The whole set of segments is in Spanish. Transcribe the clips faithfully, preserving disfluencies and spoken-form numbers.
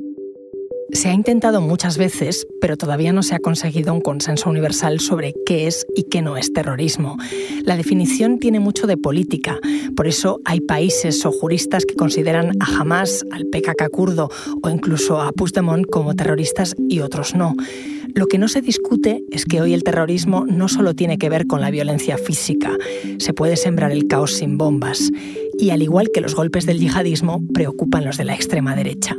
Se ha intentado muchas veces, pero todavía no se ha conseguido un consenso universal sobre qué es y qué no es terrorismo. La definición tiene mucho de política. Por eso hay países o juristas que consideran a Hamás, al P K K kurdo o incluso a Puigdemont como terroristas y otros no. Lo que no se discute es que hoy el terrorismo no solo tiene que ver con la violencia física. Se puede sembrar el caos sin bombas. Y al igual que los golpes del yihadismo, preocupan los de la extrema derecha.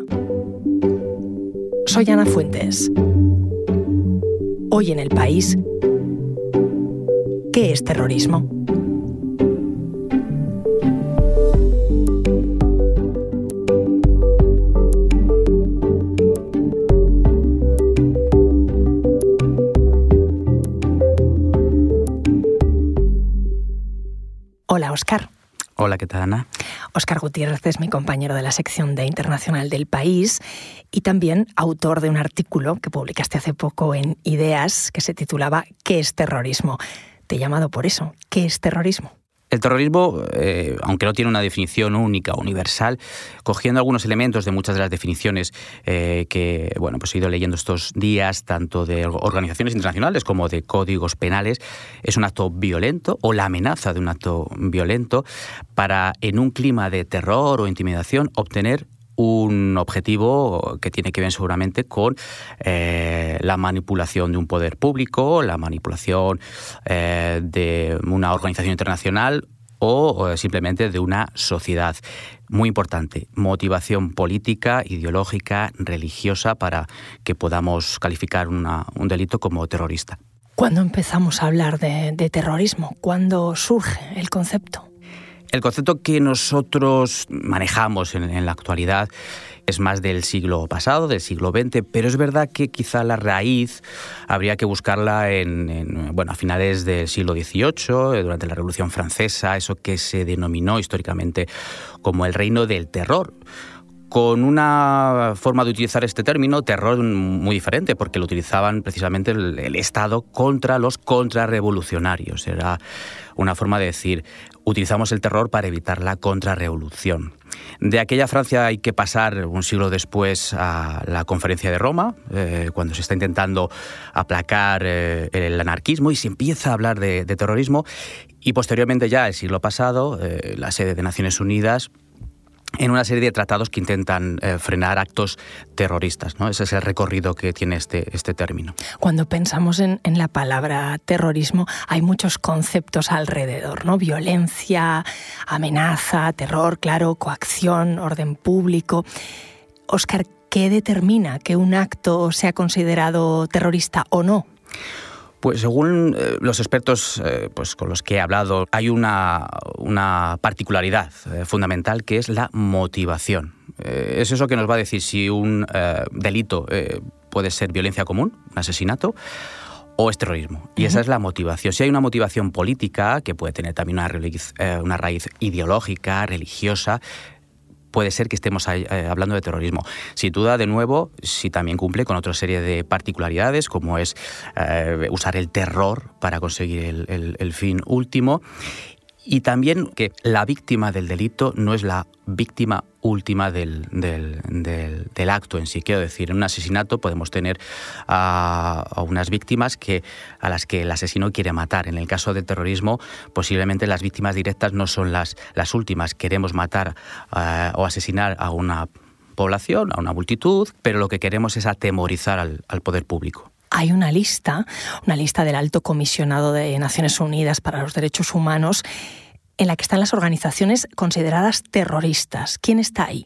Soy Ana Fuentes. Hoy en El País, ¿qué es terrorismo? Hola, Óscar. Hola, ¿qué tal, Ana? Óscar Gutiérrez es mi compañero de la sección de Internacional del País y también autor de un artículo que publicaste hace poco en Ideas que se titulaba ¿Qué es terrorismo? Te he llamado por eso. ¿Qué es terrorismo? El terrorismo, eh, aunque no tiene una definición única, universal, cogiendo algunos elementos de muchas de las definiciones eh, que bueno, pues he ido leyendo estos días, tanto de organizaciones internacionales como de códigos penales, es un acto violento o la amenaza de un acto violento para, en un clima de terror o intimidación, obtener un objetivo que tiene que ver seguramente con eh, la manipulación de un poder público, la manipulación eh, de una organización internacional o, o simplemente de una sociedad. Muy importante, motivación política, ideológica, religiosa para que podamos calificar una, un delito como terrorista. ¿Cuándo empezamos a hablar de, de terrorismo? ¿Cuándo surge el concepto? El concepto que nosotros manejamos en, en la actualidad es más del siglo pasado, del siglo veinte, pero es verdad que quizá la raíz habría que buscarla en, en, bueno, a finales del siglo dieciocho, durante la Revolución Francesa, eso que se denominó históricamente como el reino del terror, con una forma de utilizar este término, terror, muy diferente, porque lo utilizaban precisamente el, el Estado contra los contrarrevolucionarios. Era una forma de decir, utilizamos el terror para evitar la contrarrevolución. De aquella Francia hay que pasar un siglo después a la Conferencia de Roma, eh, cuando se está intentando aplacar eh, el anarquismo y se empieza a hablar de, de terrorismo. Y posteriormente ya, el siglo pasado, eh, la sede de Naciones Unidas, en una serie de tratados que intentan eh, frenar actos terroristas, ¿no? Ese es el recorrido que tiene este, este término. Cuando pensamos en, en la palabra terrorismo, hay muchos conceptos alrededor, ¿no? Violencia, amenaza, terror, claro, coacción, orden público. Óscar, ¿qué determina que un acto sea considerado terrorista o no? Pues según eh, los expertos eh, pues con los que he hablado, hay una, una particularidad eh, fundamental que es la motivación. Eh, es eso que nos va a decir si un eh, delito eh, puede ser violencia común, un asesinato, o es terrorismo. Y uh-huh. esa es la motivación. Si hay una motivación política, que puede tener también una raíz, eh, una raíz ideológica, religiosa, puede ser que estemos eh, hablando de terrorismo. Sin duda, de nuevo, si también cumple con otra serie de particularidades, como es eh, usar el terror para conseguir el, el, el fin último. Y también que la víctima del delito no es la víctima última del, del, del, del acto en sí. Quiero decir, en un asesinato podemos tener a, a unas víctimas que, a las que el asesino quiere matar. En el caso del terrorismo, posiblemente las víctimas directas no son las, las últimas. Queremos matar uh, o asesinar a una población, a una multitud, pero lo que queremos es atemorizar al, al poder público. Hay una lista, una lista del Alto Comisionado de Naciones Unidas para los Derechos Humanos, en la que están las organizaciones consideradas terroristas. ¿Quién está ahí?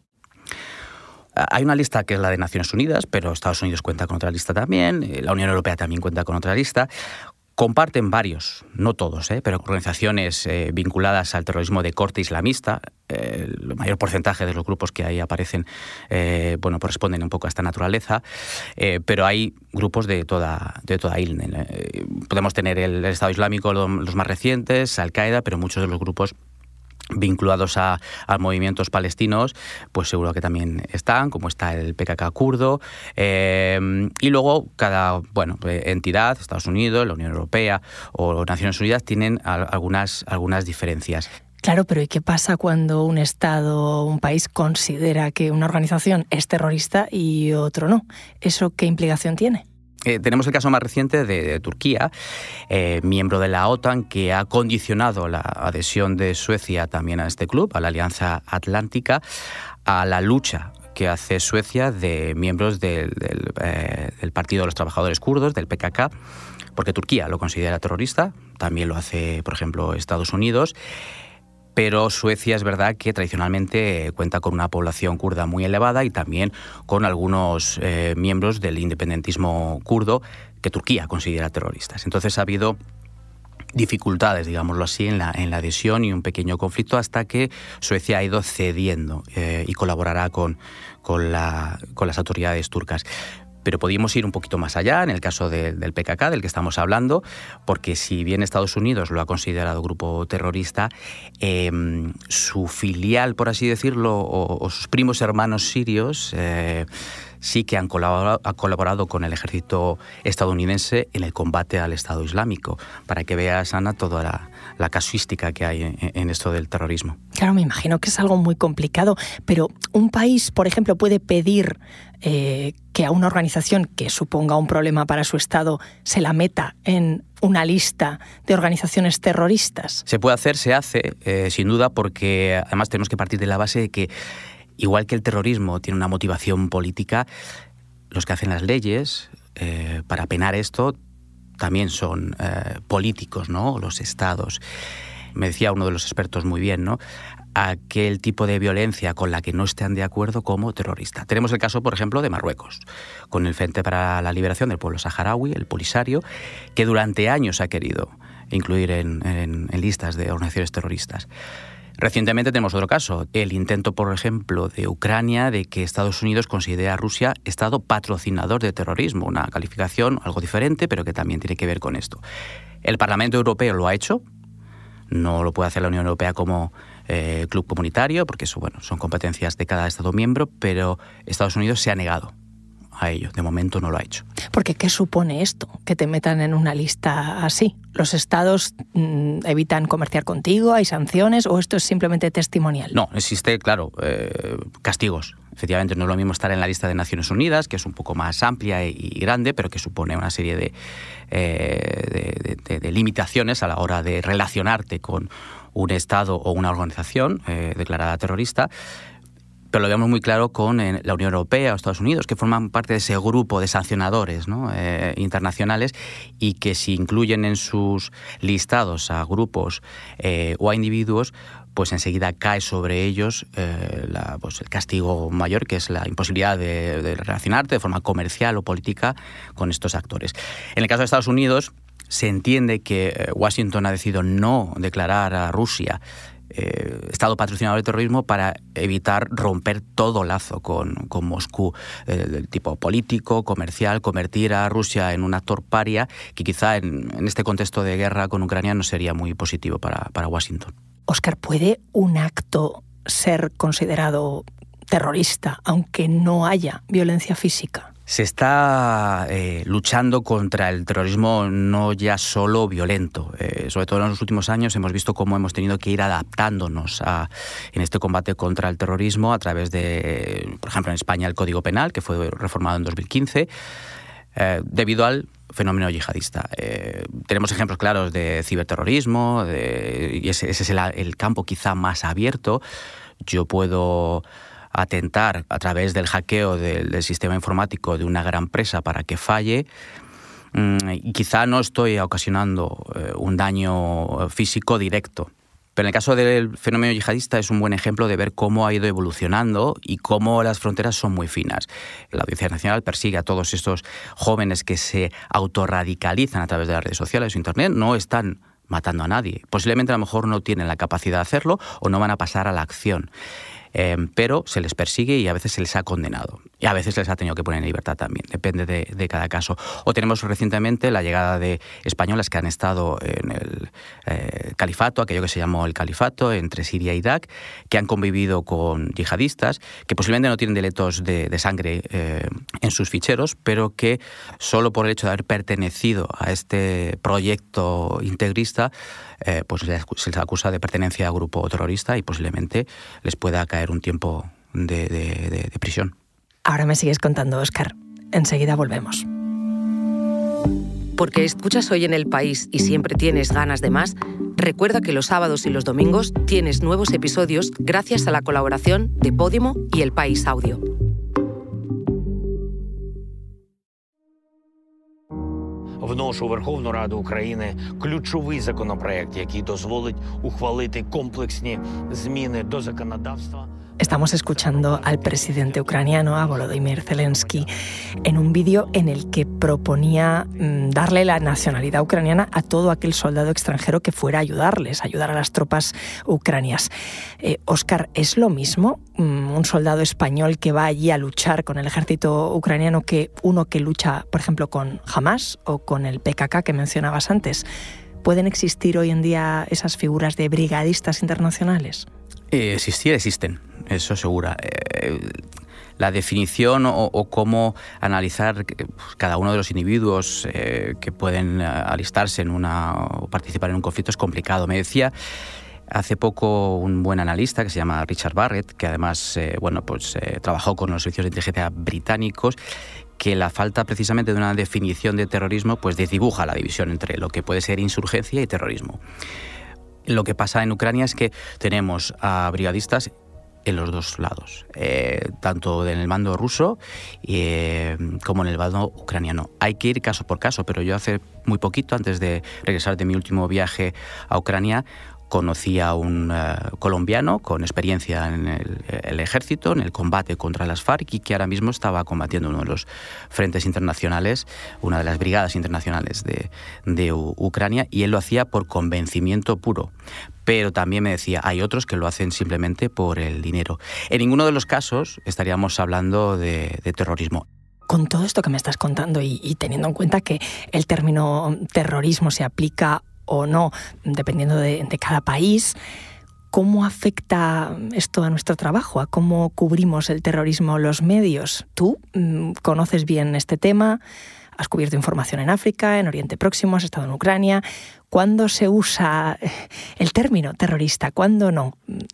Hay una lista que es la de Naciones Unidas, pero Estados Unidos cuenta con otra lista también, la Unión Europea también cuenta con otra lista. Comparten varios, no todos, ¿eh? pero organizaciones eh, vinculadas al terrorismo de corte islamista. Eh, el mayor porcentaje de los grupos que ahí aparecen eh, bueno, pues responden un poco a esta naturaleza, eh, pero hay grupos de toda, de toda índole. Eh, podemos tener el, el Estado Islámico, lo, los más recientes, Al-Qaeda, pero muchos de los grupos vinculados a, a movimientos palestinos, pues seguro que también están, como está el P K K kurdo, eh, y luego cada bueno, entidad, Estados Unidos, la Unión Europea o Naciones Unidas, tienen a, algunas, algunas diferencias. Claro, pero ¿y qué pasa cuando un Estado, un país considera que una organización es terrorista y otro no? ¿Eso qué implicación tiene? Eh, tenemos el caso más reciente de, de Turquía, eh, miembro de la OTAN, que ha condicionado la adhesión de Suecia también a este club, a la Alianza Atlántica, a la lucha que hace Suecia de miembros del, del, eh, del Partido de los Trabajadores Kurdos, del P K K, porque Turquía lo considera terrorista, también lo hace, por ejemplo, Estados Unidos. Pero Suecia es verdad que tradicionalmente cuenta con una población kurda muy elevada y también con algunos eh, miembros del independentismo kurdo que Turquía considera terroristas. Entonces ha habido dificultades, digámoslo así, en la, en la adhesión y un pequeño conflicto hasta que Suecia ha ido cediendo eh, y colaborará con, con, la, con las autoridades turcas. Pero podíamos ir un poquito más allá, en el caso de, del P K K, del que estamos hablando, porque si bien Estados Unidos lo ha considerado grupo terrorista, eh, su filial, por así decirlo, o, o sus primos hermanos sirios, eh, sí que han colaborado, han colaborado con el ejército estadounidense en el combate al Estado Islámico, para que veas, Ana, toda la, la casuística que hay en, en esto del terrorismo. Claro, me imagino que es algo muy complicado, pero un país, por ejemplo, puede pedir eh, que a una organización que suponga un problema para su Estado se la meta en una lista de organizaciones terroristas. Se puede hacer, se hace, eh, sin duda, porque además tenemos que partir de la base de que igual que el terrorismo tiene una motivación política, los que hacen las leyes eh, para penar esto también son eh, políticos, ¿no? Los estados. Me decía uno de los expertos muy bien, ¿no? Aquel tipo de violencia con la que no estén de acuerdo como terrorista. Tenemos el caso, por ejemplo, de Marruecos, con el Frente para la Liberación del Pueblo Saharaui, el Polisario, que durante años ha querido incluir en, en, en listas de organizaciones terroristas. Recientemente tenemos otro caso, el intento, por ejemplo, de Ucrania de que Estados Unidos considere a Rusia Estado patrocinador de terrorismo, una calificación algo diferente, pero que también tiene que ver con esto. El Parlamento Europeo lo ha hecho, no lo puede hacer la Unión Europea como eh, club comunitario, porque eso, bueno, son competencias de cada Estado miembro, pero Estados Unidos se ha negado a ello. De momento no lo ha hecho. Porque ¿qué supone esto? Que te metan en una lista así. ¿Los estados mmm, evitan comerciar contigo? ¿Hay sanciones? ¿O esto es simplemente testimonial? No, existe, claro, eh, castigos. Efectivamente, no es lo mismo estar en la lista de Naciones Unidas, que es un poco más amplia y grande, pero que supone una serie de, eh, de, de, de limitaciones a la hora de relacionarte con un Estado o una organización eh, declarada terrorista. Pero lo vemos muy claro con eh, la Unión Europea o Estados Unidos, que forman parte de ese grupo de sancionadores, ¿no? eh, internacionales, y que si incluyen en sus listados a grupos eh, o a individuos, pues enseguida cae sobre ellos eh, la, pues el castigo mayor, que es la imposibilidad de, de relacionarte de forma comercial o política con estos actores. En el caso de Estados Unidos, se entiende que Washington ha decidido no declarar a Rusia Eh, Estado patrocinador del terrorismo para evitar romper todo lazo con, con Moscú, eh, del tipo político, comercial, convertir a Rusia en un actor paria que quizá en, en este contexto de guerra con Ucrania no sería muy positivo para, para Washington. Óscar, ¿puede un acto ser considerado terrorista aunque no haya violencia física? Se está eh, luchando contra el terrorismo no ya solo violento. Eh, sobre todo en los últimos años hemos visto cómo hemos tenido que ir adaptándonos a, en este combate contra el terrorismo a través de, por ejemplo, en España el Código Penal, que fue reformado en dos mil quince, eh, debido al fenómeno yihadista. Eh, tenemos ejemplos claros de ciberterrorismo, de, y ese, ese es el, el campo quizá más abierto. Yo puedo atentar a través del hackeo del, del sistema informático de una gran empresa para que falle, y quizá no estoy ocasionando eh, un daño físico directo. Pero en el caso del fenómeno yihadista es un buen ejemplo de ver cómo ha ido evolucionando y cómo las fronteras son muy finas. La Audiencia Nacional persigue a todos estos jóvenes que se autorradicalizan a través de las redes sociales o Internet, no están matando a nadie. Posiblemente a lo mejor no tienen la capacidad de hacerlo o no van a pasar a la acción. Eh, pero se les persigue y a veces se les ha condenado. Y a veces les ha tenido que poner en libertad también, depende de, de cada caso. O tenemos recientemente la llegada de españolas que han estado en el eh, califato, aquello que se llamó el califato, entre Siria e Irak, que han convivido con yihadistas, que posiblemente no tienen delitos de, de sangre eh, en sus ficheros, pero que solo por el hecho de haber pertenecido a este proyecto integrista, eh, pues se les acusa de pertenencia a grupo terrorista y posiblemente les pueda caer un tiempo de, de, de, de prisión. Ahora me sigues contando, Óscar. Enseguida volvemos. Porque escuchas Hoy en el País y siempre tienes ganas de más, recuerda que los sábados y los domingos tienes nuevos episodios gracias a la colaboración de Podimo y El País Audio. Вношу у Верховну Раду України ключовий законопроект, який дозволить ухвалити комплексні зміни до законодавства. Estamos escuchando al presidente ucraniano, a Volodymyr Zelensky, en un vídeo en el que proponía mmm, darle la nacionalidad ucraniana a todo aquel soldado extranjero que fuera a ayudarles, ayudar a las tropas ucranianas. Eh, Óscar, ¿es lo mismo mmm, un soldado español que va allí a luchar con el ejército ucraniano que uno que lucha, por ejemplo, con Hamas o con el P K K que mencionabas antes? ¿Pueden existir hoy en día esas figuras de brigadistas internacionales? Eh, existir, existen, eso segura. Eh, la definición o, o cómo analizar cada uno de los individuos eh, que pueden alistarse en una o participar en un conflicto es complicado. Me decía hace poco un buen analista que se llama Richard Barrett, que además eh, bueno, pues, eh, trabajó con los servicios de inteligencia británicos, que la falta precisamente de una definición de terrorismo pues desdibuja la división entre lo que puede ser insurgencia y terrorismo. Lo que pasa en Ucrania es que tenemos a brigadistas en los dos lados, eh, tanto en el bando ruso eh, como en el bando ucraniano. Hay que ir caso por caso, pero yo hace muy poquito, antes de regresar de mi último viaje a Ucrania, conocí a un uh, colombiano con experiencia en el, el ejército, en el combate contra las FARC y que ahora mismo estaba combatiendo uno de los frentes internacionales, una de las brigadas internacionales de, de U- Ucrania, y él lo hacía por convencimiento puro. Pero también me decía, hay otros que lo hacen simplemente por el dinero. En ninguno de los casos estaríamos hablando de, de terrorismo. Con todo esto que me estás contando y, y teniendo en cuenta que el término terrorismo se aplica o no, dependiendo de, de cada país, ¿cómo afecta esto a nuestro trabajo? ¿A cómo cubrimos el terrorismo los medios? Tú mmm, conoces bien este tema, has cubierto información en África, en Oriente Próximo, has estado en Ucrania. ¿Cuándo se usa el término terrorista? ¿Cuándo no?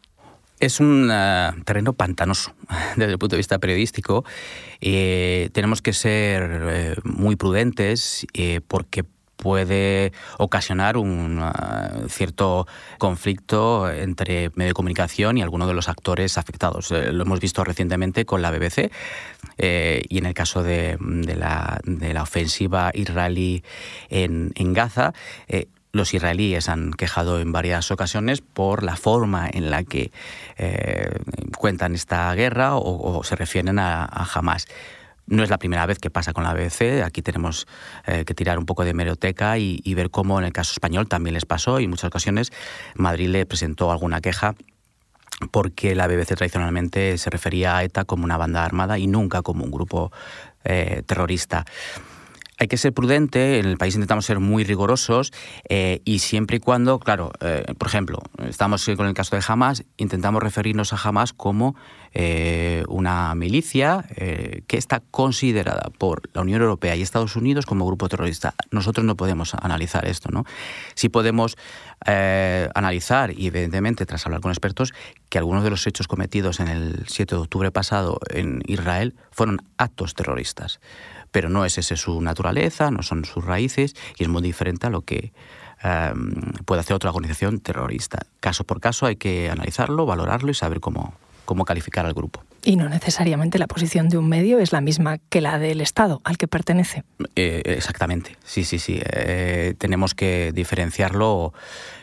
Es un uh, terreno pantanoso desde el punto de vista periodístico. Eh, tenemos que ser eh, muy prudentes eh, porque puede ocasionar un uh, cierto conflicto entre medio de comunicación y algunos de los actores afectados. Eh, lo hemos visto recientemente con la B B C eh, y en el caso de, de, la, de la ofensiva israelí en, en Gaza. Eh, Los israelíes han quejado en varias ocasiones por la forma en la que eh, cuentan esta guerra o, o se refieren a, a Hamas. No es la primera vez que pasa con la B B C, aquí tenemos eh, que tirar un poco de hemeroteca y, y ver cómo en el caso español también les pasó y en muchas ocasiones Madrid le presentó alguna queja porque la B B C tradicionalmente se refería a ETA como una banda armada y nunca como un grupo eh, terrorista. Hay que ser prudente, en el país intentamos ser muy rigurosos eh, y siempre y cuando, claro, eh, por ejemplo, estamos con el caso de Hamas, intentamos referirnos a Hamas como eh, una milicia eh, que está considerada por la Unión Europea y Estados Unidos como grupo terrorista. Nosotros no podemos analizar esto, ¿no? Sí podemos eh, analizar y evidentemente tras hablar con expertos que algunos de los hechos cometidos en el siete de octubre pasado en Israel fueron actos terroristas. Pero no es esa su naturaleza, no son sus raíces y es muy diferente a lo que eh, puede hacer otra organización terrorista. Caso por caso hay que analizarlo, valorarlo y saber cómo, cómo calificar al grupo. Y no necesariamente la posición de un medio es la misma que la del Estado al que pertenece. Eh, exactamente, sí, sí, sí. Eh, tenemos que diferenciarlo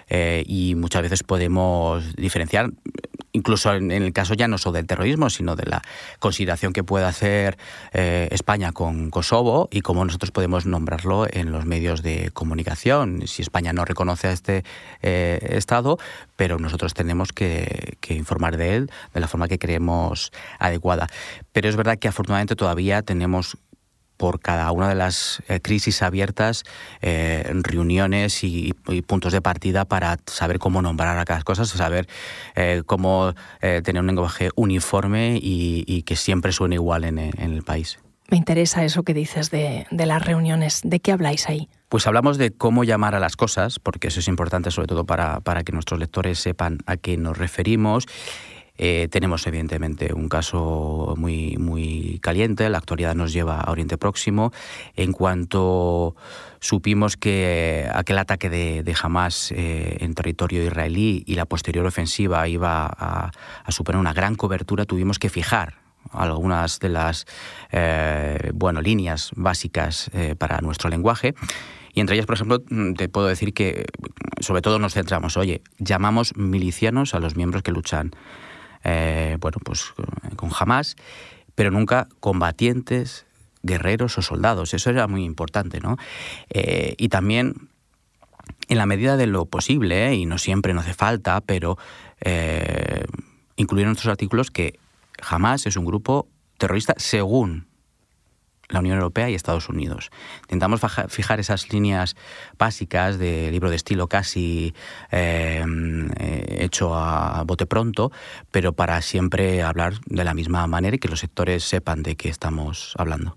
eh, y muchas veces podemos diferenciar, incluso en, en el caso ya no solo del terrorismo, sino de la consideración que puede hacer eh, España con Kosovo y cómo nosotros podemos nombrarlo en los medios de comunicación. Si España no reconoce a este eh, Estado, pero nosotros tenemos que, que informar de él de la forma que creemos adecuada. Pero es verdad que afortunadamente todavía tenemos por cada una de las eh, crisis abiertas, eh, reuniones y, y puntos de partida para saber cómo nombrar a cada cosa, saber eh, cómo eh, tener un lenguaje uniforme y, y que siempre suene igual en, en el país. Me interesa eso que dices de, de las reuniones. ¿De qué habláis ahí? Pues hablamos de cómo llamar a las cosas, porque eso es importante sobre todo para, para que nuestros lectores sepan a qué nos referimos. Eh, tenemos evidentemente un caso muy, muy caliente, la actualidad nos lleva a Oriente Próximo. En cuanto supimos que aquel ataque de, de Hamás eh, en territorio israelí y la posterior ofensiva iba a, a suponer una gran cobertura, tuvimos que fijar algunas de las eh, bueno, líneas básicas eh, para nuestro lenguaje. Y entre ellas, por ejemplo, te puedo decir que sobre todo nos centramos, oye, llamamos milicianos a los miembros que luchan Eh, bueno, pues con Hamás, pero nunca combatientes, guerreros o soldados. Eso era muy importante, ¿no? Eh, y también, en la medida de lo posible, ¿eh? y no siempre no hace falta, pero eh, incluir en nuestros artículos que Hamás es un grupo terrorista según la Unión Europea y Estados Unidos. Intentamos fijar esas líneas básicas de libro de estilo casi eh, hecho a bote pronto, pero para siempre hablar de la misma manera y que los sectores sepan de qué estamos hablando.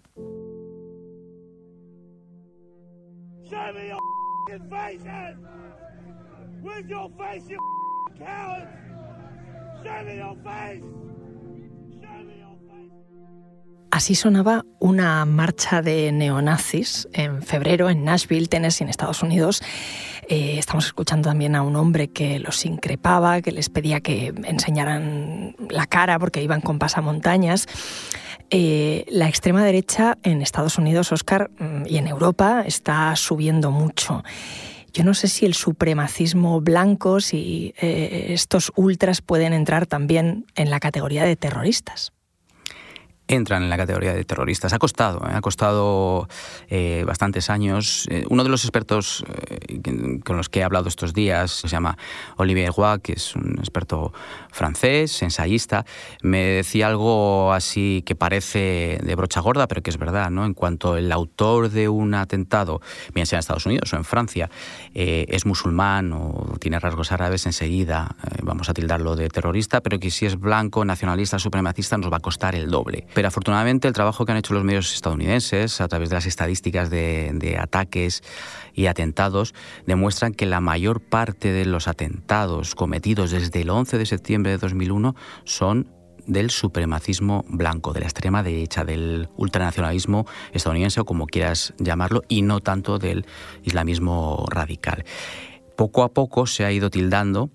Show me your f***ing faces. Where's your face, you f***ing coward? Show me your face. Así sonaba una marcha de neonazis en febrero en Nashville, Tennessee, en Estados Unidos. Eh, estamos escuchando también a un hombre que los increpaba, que les pedía que enseñaran la cara porque iban con pasamontañas. Eh, la extrema derecha en Estados Unidos, Óscar, y en Europa está subiendo mucho. Yo no sé si el supremacismo blanco, si eh, estos ultras pueden entrar también en la categoría de terroristas. Entran en la categoría de terroristas. Ha costado, ¿eh? ha costado eh, bastantes años. Eh, uno de los expertos eh, con los que he hablado estos días se llama Olivier Roy, que es un experto francés, ensayista. Me decía algo así que parece de brocha gorda, pero que es verdad, ¿no? En cuanto el autor de un atentado, bien sea en Estados Unidos o en Francia, eh, es musulmán o tiene rasgos árabes, enseguida eh, vamos a tildarlo de terrorista, pero que si es blanco, nacionalista, supremacista, nos va a costar el doble. Pero afortunadamente el trabajo que han hecho los medios estadounidenses a través de las estadísticas de, de ataques y atentados demuestran que la mayor parte de los atentados cometidos desde el once de septiembre de dos mil uno son del supremacismo blanco, de la extrema derecha, del ultranacionalismo estadounidense o como quieras llamarlo, y no tanto del islamismo radical. Poco a poco se ha ido tildando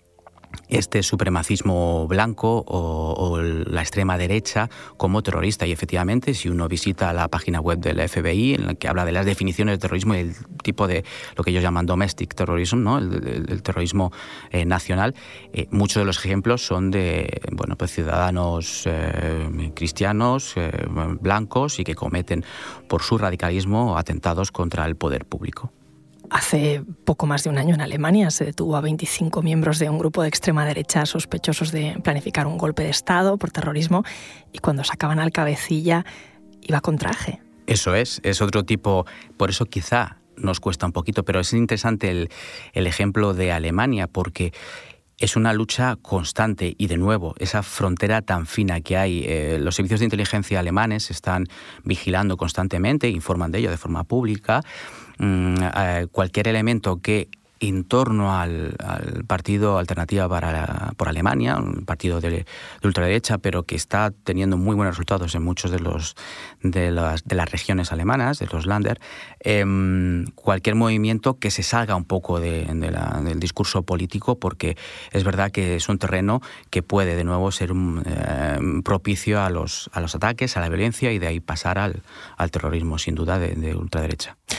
este supremacismo blanco o, o la extrema derecha como terrorista. Y efectivamente, si uno visita la página web del F B I, en la que habla de las definiciones de terrorismo y el tipo de lo que ellos llaman domestic terrorism, ¿no? el, el, el terrorismo eh, nacional, eh, muchos de los ejemplos son de bueno, pues ciudadanos eh, cristianos, eh, blancos, y que cometen por su radicalismo atentados contra el poder público. Hace poco más de un año en Alemania se detuvo a veinticinco miembros de un grupo de extrema derecha sospechosos de planificar un golpe de Estado por terrorismo, y cuando sacaban al cabecilla iba con traje. Eso es, es otro tipo, por eso quizá nos cuesta un poquito, pero es interesante el, el ejemplo de Alemania, porque es una lucha constante y, de nuevo, esa frontera tan fina que hay. Eh, los servicios de inteligencia alemanes están vigilando constantemente, informan de ello de forma pública. Mm, eh, cualquier elemento que en torno al, al partido Alternativa para la, por Alemania, un partido de, de ultraderecha, pero que está teniendo muy buenos resultados en muchos de los de las, de las regiones alemanas, de los Länder, eh, cualquier movimiento que se salga un poco de, de la, del discurso político, porque es verdad que es un terreno que puede de nuevo ser un, eh, propicio a los, a los ataques, a la violencia, y de ahí pasar al, al terrorismo, sin duda, de, de ultraderecha. Aquí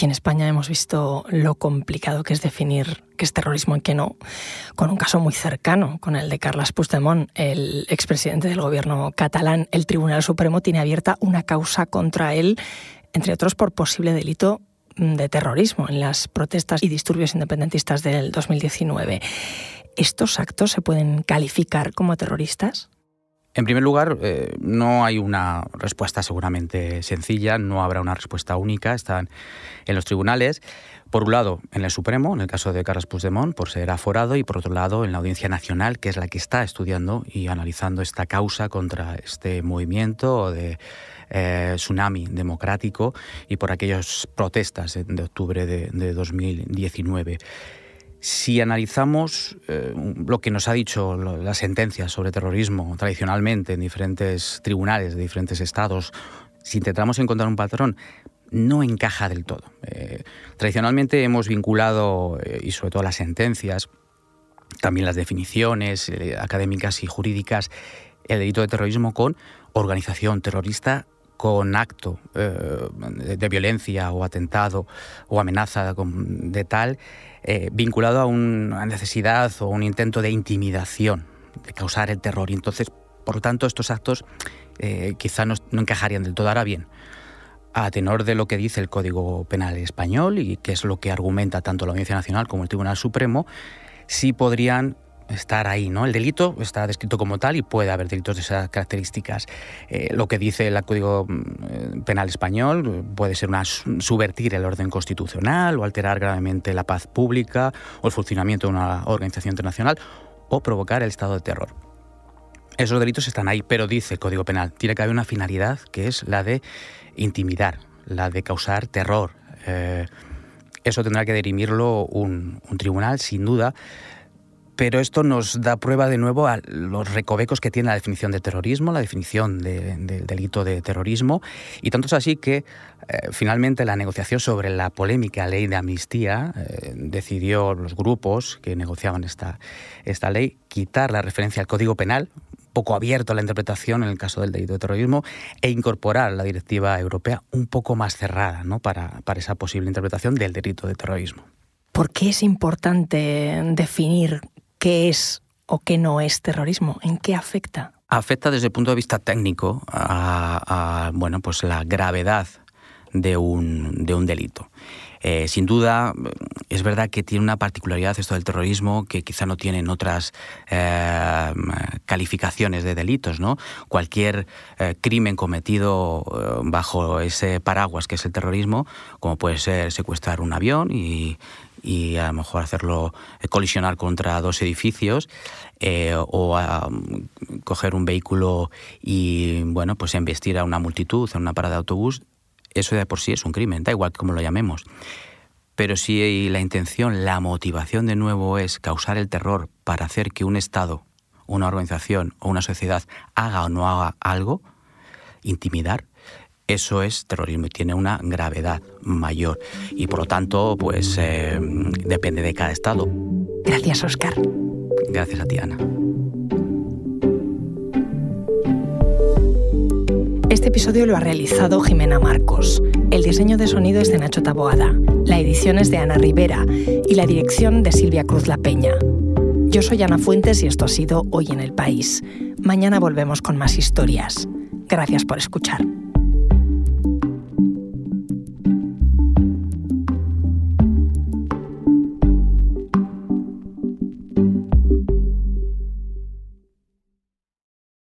Aquí en España hemos visto lo complicado que es definir qué es terrorismo y qué no, con un caso muy cercano, con el de Carles Puigdemont, el expresidente del gobierno catalán. El Tribunal Supremo tiene abierta una causa contra él, entre otros por posible delito de terrorismo en las protestas y disturbios independentistas del dos mil diecinueve. ¿Estos actos se pueden calificar como terroristas? En primer lugar, eh, no hay una respuesta seguramente sencilla, no habrá una respuesta única, están en los tribunales. Por un lado, en el Supremo, en el caso de Carles Puigdemont, por ser aforado, y por otro lado, en la Audiencia Nacional, que es la que está estudiando y analizando esta causa contra este movimiento de eh, tsunami democrático y por aquellas protestas de, de octubre de, de dos mil diecinueve. Si analizamos eh, lo que nos ha dicho las sentencias sobre terrorismo tradicionalmente en diferentes tribunales de diferentes estados, si intentamos encontrar un patrón, no encaja del todo. Eh, tradicionalmente hemos vinculado, eh, y sobre todo las sentencias, también las definiciones eh, académicas y jurídicas, el delito de terrorismo con organización terrorista, con acto eh, de, de violencia o atentado o amenaza de tal, eh, vinculado a una necesidad o un intento de intimidación, de causar el terror. Y entonces, por lo tanto, estos actos eh, quizá no, no encajarían del todo. Ahora bien, a tenor de lo que dice el Código Penal español y que es lo que argumenta tanto la Audiencia Nacional como el Tribunal Supremo, sí podrían estar ahí, ¿no? El delito está descrito como tal y puede haber delitos de esas características. Eh, lo que dice el Código Penal español puede ser una subvertir el orden constitucional o alterar gravemente la paz pública o el funcionamiento de una organización internacional o provocar el estado de terror. Esos delitos están ahí, pero dice el Código Penal, tiene que haber una finalidad que es la de intimidar, la de causar terror. Eh, eso tendrá que dirimirlo un, un tribunal, sin duda. Pero esto nos da prueba de nuevo a los recovecos que tiene la definición de terrorismo, la definición del de, de delito de terrorismo, y tanto es así que eh, finalmente la negociación sobre la polémica ley de amnistía eh, decidió los grupos que negociaban esta, esta ley quitar la referencia al Código Penal, poco abierto a la interpretación en el caso del delito de terrorismo, e incorporar la directiva europea un poco más cerrada, ¿no? para, para esa posible interpretación del delito de terrorismo. ¿Por qué es importante definir qué es o qué no es terrorismo? ¿En qué afecta? Afecta desde el punto de vista técnico a, a bueno, pues la gravedad de un, de un delito. Eh, sin duda, es verdad que tiene una particularidad esto del terrorismo que quizá no tienen otras eh, calificaciones de delitos, ¿no? Cualquier eh, crimen cometido eh, bajo ese paraguas que es el terrorismo, como puede ser secuestrar un avión y, y a lo mejor hacerlo eh, colisionar contra dos edificios, eh, o a, um, coger un vehículo y bueno, pues embestir a una multitud en una parada de autobús. Eso de por sí es un crimen, da igual cómo lo llamemos. Pero si la intención, la motivación de nuevo es causar el terror para hacer que un Estado, una organización o una sociedad haga o no haga algo, intimidar, eso es terrorismo y tiene una gravedad mayor. Y por lo tanto, pues eh, depende de cada Estado. Gracias, Óscar. Gracias a ti, Ana. Este episodio lo ha realizado Jimena Marcos. El diseño de sonido es de Nacho Taboada, la edición es de Ana Rivera y la dirección de Silvia Cruz La Peña. Yo soy Ana Fuentes y esto ha sido Hoy en el País. Mañana volvemos con más historias. Gracias por escuchar.